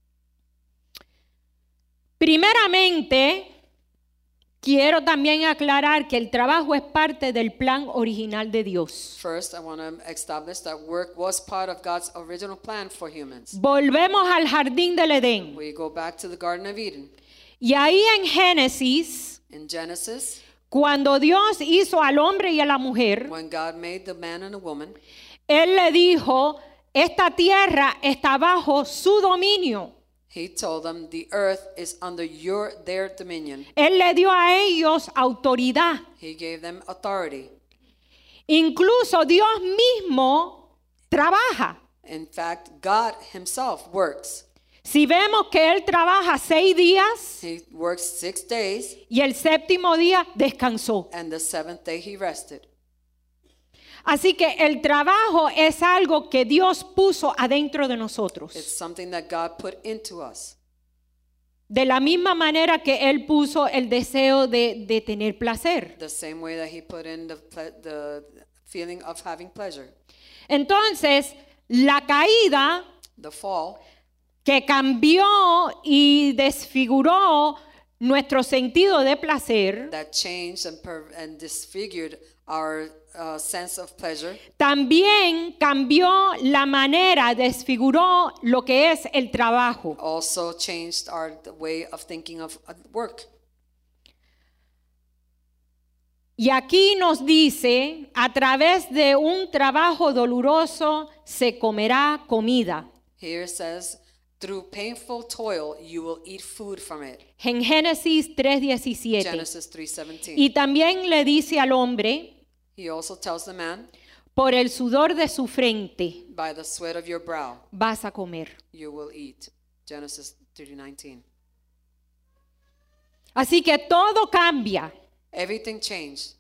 A: Primeramente, quiero también aclarar que el trabajo es parte del plan original de Dios.
B: First, I want to establish that work was part of God's original plan for humans.
A: Volvemos al jardín del Edén.
B: We go back to the Garden of Eden.
A: Y ahí en Génesis,
B: In Genesis,
A: cuando Dios hizo al hombre y a la mujer,
B: when God made the man and the woman,
A: Él le dijo, esta tierra está bajo su dominio.
B: he told them the earth is under their dominion.
A: Él le dio a ellos autoridad.
B: He gave them authority.
A: Incluso Dios mismo trabaja.
B: In fact, God himself works.
A: Si vemos que Él trabaja 6 días
B: He works 6 days,
A: y el séptimo día descansó.
B: and the 7th day he rested.
A: Así que el trabajo es algo que Dios puso adentro de nosotros.
B: It's something that God put into us.
A: De la misma manera que Él puso el deseo de tener placer.
B: The same way that he put in the feeling of having pleasure.
A: Entonces, la caída
B: The fall
A: que cambió y desfiguró nuestro sentido de placer,
B: that changed and disfigured our sense of pleasure
A: también cambió la manera, desfiguró lo que es el trabajo.
B: also changed our way of thinking of work.
A: Y aquí nos dice, a través de un trabajo doloroso se comerá comida.
B: Here it says, through painful toil you will eat food from it.
A: En Génesis 3:17.
B: Genesis 3:17.
A: Y también le dice al hombre,
B: He also tells the man,
A: por el sudor de su frente
B: by the sweat of your brow
A: vas a comer.
B: you will eat. Genesis 3:19.
A: Así que todo cambia.
B: Everything changed.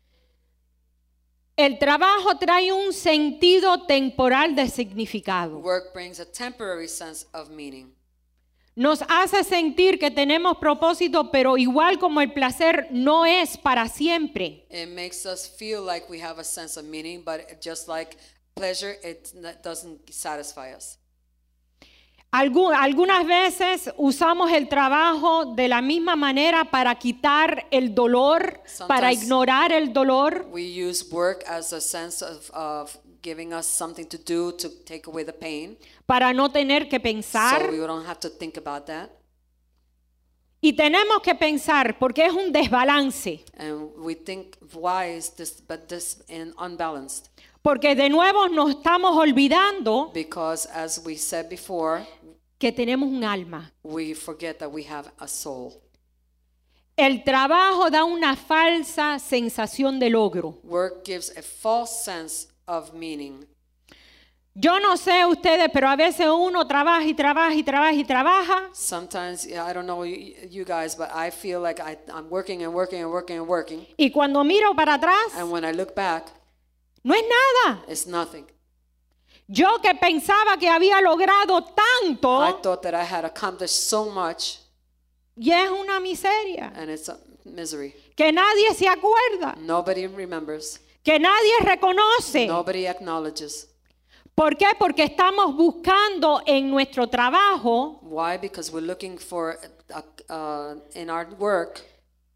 A: El trabajo trae un sentido temporal de significado.
B: Work brings a temporary sense of meaning.
A: Nos hace sentir que tenemos propósito, pero igual como el placer no es para siempre.
B: It makes us feel like we have a sense of meaning, but just like pleasure, doesn't satisfy us.
A: Algunas veces usamos el trabajo de la misma manera para quitar el dolor, para ignorar el dolor.
B: We use work as a sense of giving us something to do to take away the pain,
A: Para no tener que pensar.
B: so we don't have to think about that.
A: Y tenemos que pensar porque es un desbalance.
B: And we think, why is this unbalanced?
A: Porque de nuevo nos estamos olvidando
B: Because as we said before,
A: que tenemos un alma.
B: we forget that we have a soul.
A: El trabajo da una falsa sensación de logro.
B: Work gives a false sense of meaning.
A: Yo no sé ustedes, pero a veces uno trabaja y trabaja y trabaja y trabaja.
B: Sometimes, I don't know you guys, but I feel like I'm working and working and working and working.
A: Y cuando miro para atrás,
B: And when I look back,
A: no es nada.
B: it's nothing.
A: Yo que pensaba que había logrado
B: I
A: tanto,
B: thought that I had accomplished so much,
A: y es una miseria.
B: and it's a misery.
A: Que nadie se acuerda,
B: Nobody remembers.
A: que nadie reconoce.
B: Nobody acknowledges.
A: ¿Por qué? Porque estamos buscando en nuestro trabajo
B: Why? Because we're looking for, in our work,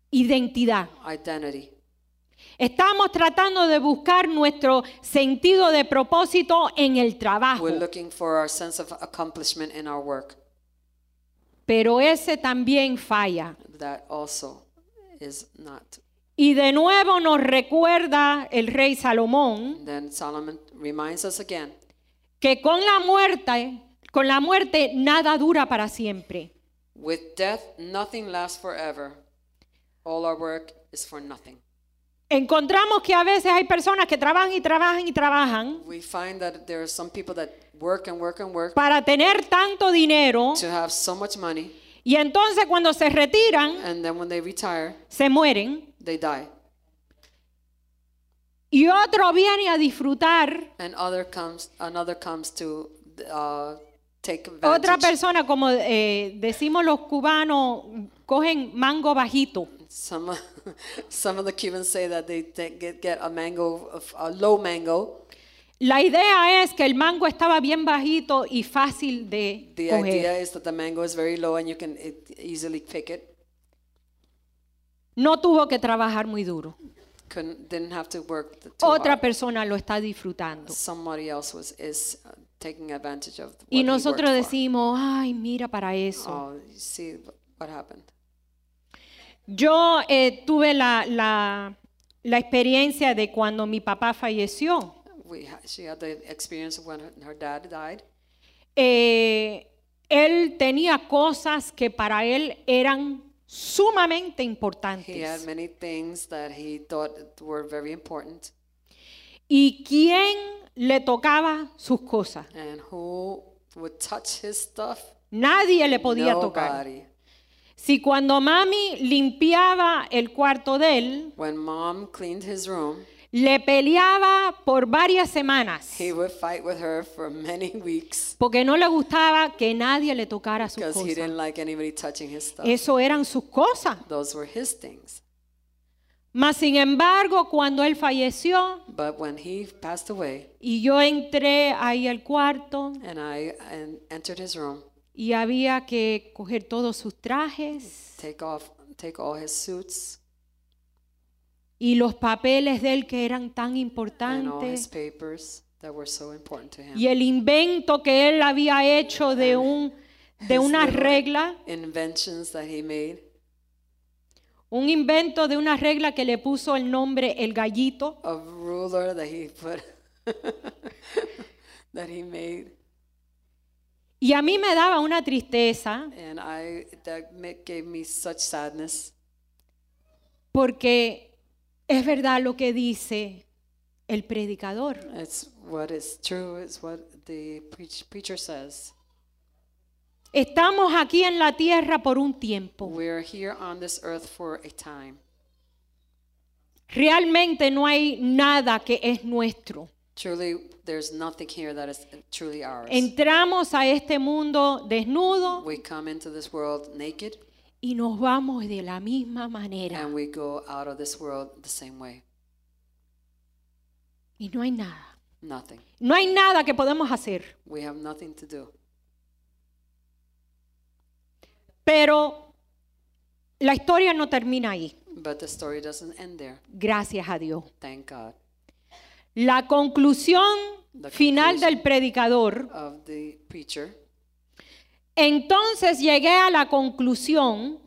A: identidad.
B: identity.
A: Estamos tratando de buscar nuestro sentido de propósito en el trabajo.
B: We're looking for our sense of accomplishment in our work.
A: Pero ese también falla.
B: That also is not.
A: Y de nuevo nos recuerda el rey Salomón
B: Then Solomon reminds us again
A: que con la muerte nada dura para siempre.
B: with death, nothing lasts forever. All our work is for nothing.
A: Encontramos que a veces hay personas que trabajan y trabajan y trabajan
B: We find that there are some people that work and work and work
A: para tener tanto dinero
B: to have so much money,
A: y entonces cuando se retiran
B: and then when they retire,
A: se mueren
B: they die.
A: y otro viene a disfrutar.
B: And another comes to take
A: Otra
B: advantage.
A: persona, como decimos los cubanos, cogen mango bajito.
B: Some of the Cubans say that they get a mango, a low mango.
A: La idea es que el mango estaba bien bajito y fácil de
B: The
A: coger.
B: idea is that the mango is very low and you can easily pick it.
A: No tuvo que trabajar muy duro.
B: Didn't have to work too
A: Otra
B: hard.
A: persona lo está disfrutando.
B: Somebody else is taking advantage of what
A: Y
B: he
A: nosotros
B: worked for.
A: decimos, ay, mira para eso.
B: Oh, you see what happened.
A: Yo tuve la experiencia de cuando mi papá falleció.
B: She had the experience of when her dad died.
A: Él tenía cosas que para él eran sumamente
B: He had
A: importantes.
B: many things that he thought were very important.
A: ¿Y quién le tocaba sus cosas?
B: And who would touch his stuff?
A: Nadie le podía tocar.
B: Nobody.
A: Si cuando mami limpiaba el cuarto de él,
B: When mom cleaned his room,
A: le peleaba por varias semanas
B: he would fight with her for many weeks
A: porque no le gustaba que nadie le tocara sus
B: because he
A: cosas.
B: didn't like anybody touching his stuff.
A: Eso eran sus cosas.
B: Those were his things.
A: Mas sin embargo, cuando él falleció
B: But when he passed away
A: y yo entré ahí al cuarto
B: and I entered his room,
A: y había que coger todos sus trajes
B: take all his suits
A: y los papeles de él que eran tan
B: and all his
A: importantes
B: papers that were so important to him.
A: y el invento que él había hecho de una
B: little
A: regla,
B: Inventions that he made,
A: un invento de una regla que le puso el nombre el gallito.
B: a ruler that he put that he made,
A: Y a mí me daba una tristeza
B: and gave me such sadness
A: porque es verdad lo que dice el predicador.
B: It's what is true, it's what the preacher says.
A: Estamos aquí en la tierra por un tiempo.
B: We're here on this earth for a time.
A: Realmente no hay nada que es nuestro.
B: Truly, there's nothing here that is truly ours.
A: Entramos a este mundo desnudo
B: We come into this world naked,
A: y nos vamos de la misma manera.
B: and we go out of this world the same way.
A: Y no hay nada.
B: Nothing.
A: No hay nada que podemos hacer.
B: We have nothing to do.
A: Pero la historia no termina ahí.
B: But the story doesn't end there.
A: Gracias a Dios.
B: Thank God.
A: La conclusión
B: The
A: final
B: conclusion
A: del predicador.
B: of the preacher.
A: Entonces llegué a la conclusión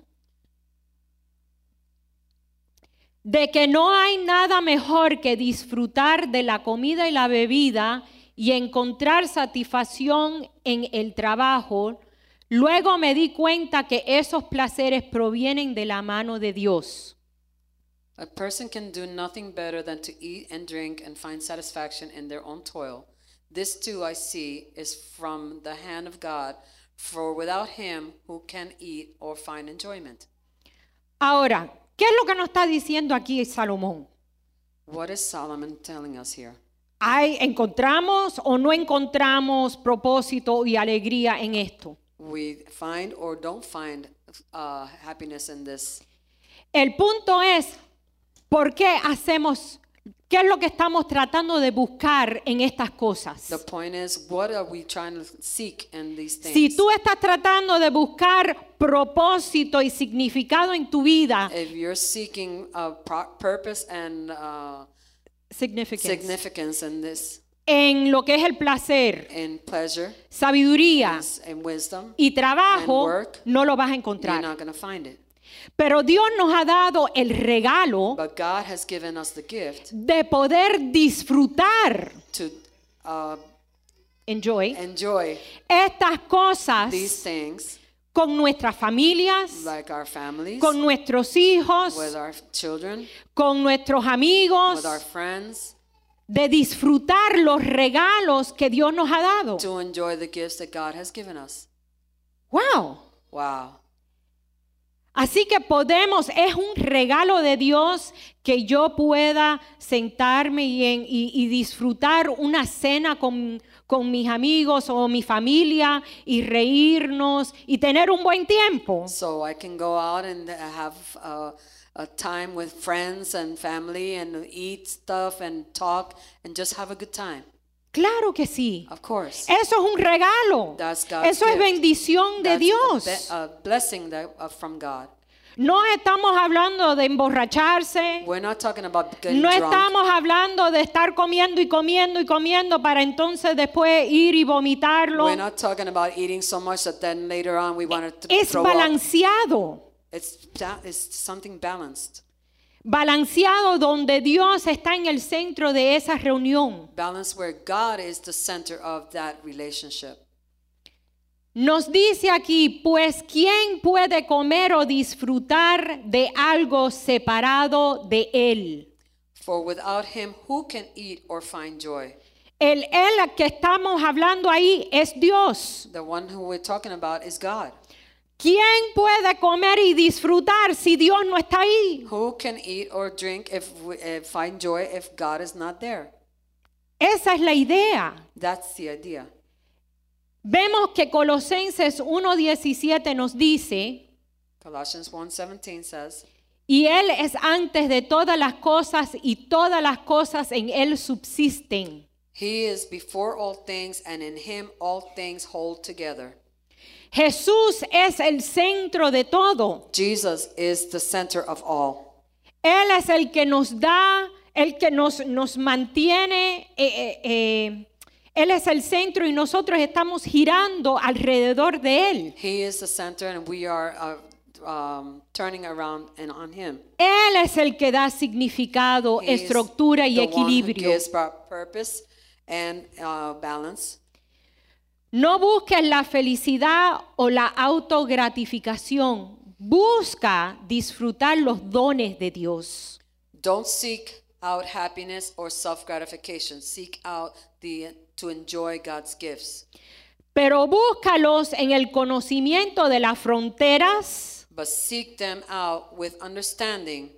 A: de que no hay nada mejor que disfrutar de la comida y la bebida y encontrar satisfacción en el trabajo. Luego me di cuenta que esos placeres provienen de la mano de Dios.
B: A person can do nothing better than to eat and drink and find satisfaction in their own toil. This too I see is from the hand of God, for without him who can eat or find enjoyment.
A: Ahora, ¿qué es lo que nos está diciendo aquí Salomón?
B: What is Solomon telling us here?
A: ¿Encontramos o no encontramos propósito y alegría en esto?
B: We find or don't find happiness in this.
A: El punto es, ¿por qué hacemos ¿Qué es lo que estamos tratando de buscar en estas cosas?
B: The point is, what are we trying to seek in these things?
A: Si tú estás tratando de buscar propósito y significado en tu vida,
B: If you're seeking a purpose and significance in this,
A: en lo que es el placer,
B: in pleasure,
A: sabiduría
B: in wisdom,
A: y trabajo,
B: and work,
A: no lo vas a
B: you're
A: encontrar.
B: not going to find it.
A: Pero Dios nos ha dado el regalo
B: But God has given us the gift
A: de poder disfrutar,
B: to
A: enjoy,
B: enjoy
A: estas cosas
B: these things,
A: con nuestras familias,
B: like our families,
A: con nuestros hijos,
B: with our children,
A: con nuestros amigos,
B: with our friends,
A: de disfrutar los regalos que Dios nos ha dado.
B: to enjoy the gifts that God has given us.
A: ¡Wow!
B: Wow.
A: Así que es un regalo de Dios que yo pueda sentarme y disfrutar una cena con mis amigos o mi familia y reírnos y tener un buen tiempo.
B: So I can go out and have a time with friends and family and eat stuff and talk and just have a good time.
A: Claro que sí.
B: Of course.
A: Eso es un regalo.
B: That's God's
A: Eso es
B: gift.
A: bendición de
B: That's
A: Dios.
B: a blessing from God.
A: No estamos hablando de emborracharse.
B: We're not talking about getting
A: No
B: drunk.
A: estamos hablando de estar comiendo y comiendo y comiendo para entonces después ir y vomitarlo.
B: We're not talking about eating so much that then later on we want to
A: Es
B: throw up.
A: balanceado.
B: It's something balanced.
A: Balanceado donde Dios está en el centro de esa reunión.
B: Balance where God is the center of that relationship.
A: Nos dice aquí, pues, ¿quién puede comer o disfrutar de algo separado de Él?
B: For without him, who can eat or find joy?
A: El Él que estamos hablando ahí es Dios.
B: The one who we're talking about is God.
A: ¿Quién puede comer y disfrutar si Dios no está ahí?
B: Who can eat or drink find joy if God is not there?
A: Esa es la idea.
B: That's the idea.
A: Vemos que Colosenses 1:17 nos dice,
B: Colossians 1:17 says,
A: y Él es antes de todas las cosas y todas las cosas en Él subsisten.
B: He is before all things, and in him all things hold together.
A: Jesús es el centro de todo.
B: Jesus is the center of all.
A: Él es el que nos da, el que nos mantiene. Él es el centro y nosotros estamos girando alrededor de Él.
B: He is the center, and we are turning around and on him.
A: Él es el que da significado,
B: He is
A: estructura y
B: the one who
A: equilibrio.
B: gives purpose and balance.
A: No busques la felicidad o la autogratificación. Busca disfrutar los dones de Dios.
B: Don't seek out happiness or self-gratification. Seek out to enjoy God's gifts.
A: Pero búscalos en el conocimiento de las fronteras,
B: But seek them out with understanding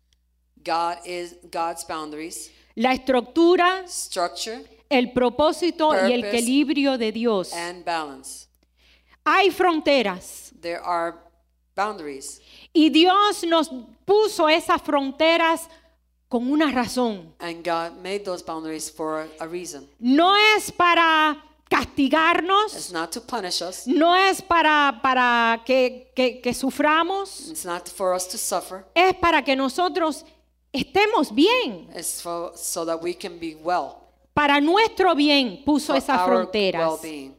B: God's boundaries,
A: la estructura,
B: structure,
A: el propósito y el
B: Purpose
A: equilibrio de Dios.
B: and balance.
A: Hay fronteras
B: There are boundaries.
A: y Dios nos puso esas fronteras con una razón.
B: And God made those boundaries for a reason.
A: No es para
B: It's
A: castigarnos,
B: not to punish us.
A: no es para que suframos,
B: It's not for us to suffer.
A: es para que nosotros estemos bien.
B: It's so that we can be well.
A: Para nuestro bien puso
B: For
A: esas
B: our
A: fronteras.
B: well-being.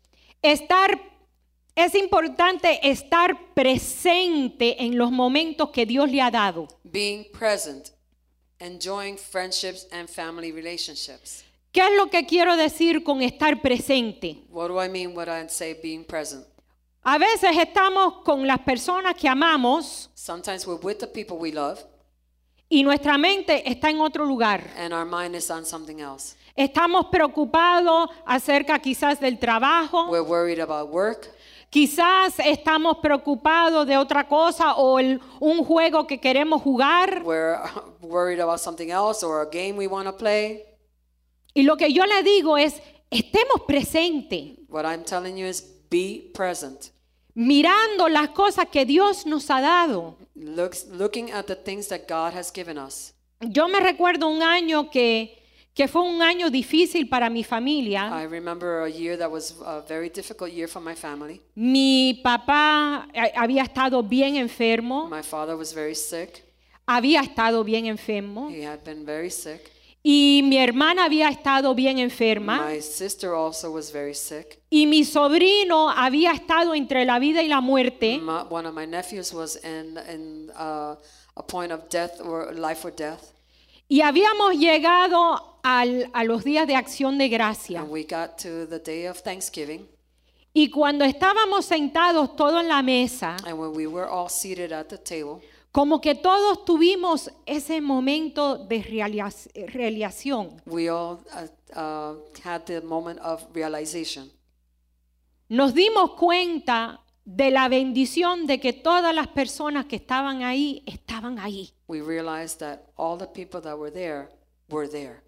A: Es importante estar presente en los momentos que Dios le ha dado.
B: Being present, enjoying friendships and family relationships.
A: ¿Qué es lo que quiero decir con estar presente?
B: What do I mean when I say being present?
A: A veces estamos con las personas que amamos
B: Sometimes we're with the people we love
A: y nuestra mente está en otro lugar.
B: and our mind is on something else.
A: Estamos preocupados acerca quizás del trabajo,
B: We're worried about work.
A: quizás estamos preocupados de otra cosa o un juego que queremos jugar.
B: We're worried about something else or a game we want to play.
A: Y lo que yo le digo es, estemos presentes,
B: What I'm telling you is be present.
A: mirando las cosas que Dios nos ha dado.
B: Looking at the things that God has given us.
A: yo me recuerdo un año que fue un año difícil para mi familia.
B: I remember a year that was a very difficult year for my family.
A: Mi papá había estado bien enfermo,
B: My father was very sick.
A: había estado bien enfermo,
B: He had been very sick.
A: y mi hermana había estado bien enferma,
B: My sister also was very sick.
A: y mi sobrino había estado entre la vida y la muerte.
B: One of my nephews was in a point of death or life or death.
A: Y habíamos llegado a los días de acción de gracia.
B: And we got to the day of Thanksgiving.
A: Y cuando estábamos sentados todos en la mesa,
B: And when we were all seated at the table,
A: como que todos tuvimos ese momento de realización.
B: we all had the moment of realization.
A: Nos dimos cuenta de la bendición de que todas las personas que estaban ahí, estaban ahí.
B: We realized that all the people that were there were there.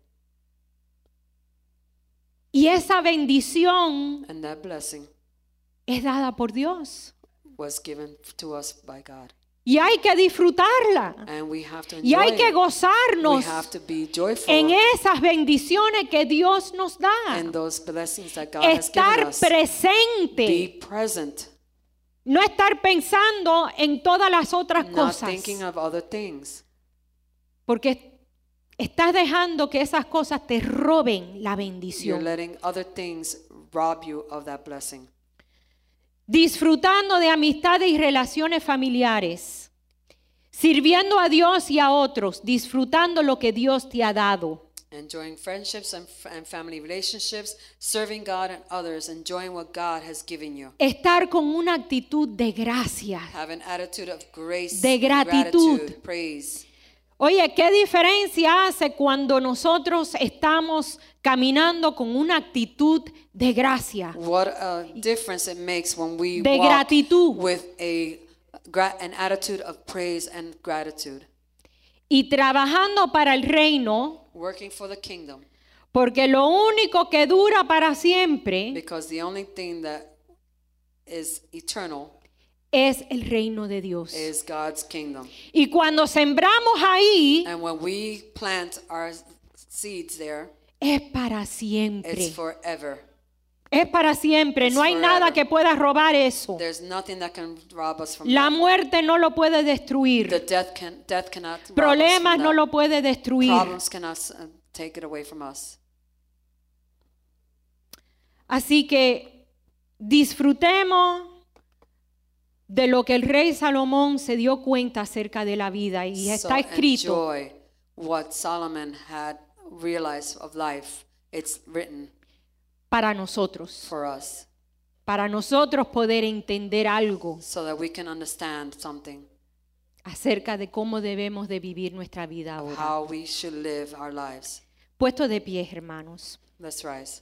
A: Y esa bendición
B: And that blessing
A: es dada por Dios.
B: was given to us by God.
A: Y hay que disfrutarla.
B: And we have to
A: Y
B: enjoy
A: hay que
B: it.
A: gozarnos
B: We have to be joyful
A: en esas bendiciones que Dios nos da.
B: in those blessings that God has given
A: Estar
B: us.
A: presente.
B: Be present,
A: No estar pensando en todas las otras
B: not
A: cosas.
B: thinking of other things.
A: Porque estás dejando que esas cosas te roben la
B: You're
A: bendición.
B: letting other things rob you of that blessing.
A: Disfrutando de amistades y relaciones familiares. Sirviendo a Dios y a otros. Disfrutando lo que Dios te ha dado.
B: Enjoying friendships and family relationships, serving God and others, enjoying what God has given you.
A: Estar con una actitud de gracia.
B: Have an attitude of grace,
A: De gratitud.
B: gratitude, praise.
A: Oye, ¿qué diferencia hace cuando nosotros estamos caminando con una actitud de gracia?
B: What a difference it makes when we
A: De
B: walk
A: gratitud.
B: with an attitude of praise and gratitude.
A: Y trabajando para el reino,
B: Working for the kingdom,
A: porque lo único que dura para siempre
B: because the only thing that is eternal
A: es el reino de Dios.
B: is God's kingdom.
A: Y cuando sembramos ahí,
B: And when we plant our seeds there,
A: es para
B: it's
A: siempre.
B: forever.
A: Es para siempre.
B: It's
A: No hay nada
B: forever.
A: que pueda robar eso.
B: There's nothing that can rob us from
A: La
B: that.
A: muerte no lo puede
B: The
A: destruir.
B: death cannot rob us
A: Problemas
B: from
A: no
B: that.
A: lo puede destruir.
B: Problems cannot take it away from us.
A: Así que disfrutemos de lo que el rey Salomón se dio cuenta acerca de la vida y
B: So
A: está escrito
B: enjoy what Solomon had realized of life. It's written
A: para nosotros,
B: for us
A: poder entender algo
B: so that we can understand something,
A: acerca de cómo debemos de vivir nuestra vida ahora.
B: how we should live our lives.
A: Puesto de pie, hermanos.
B: Let's rise.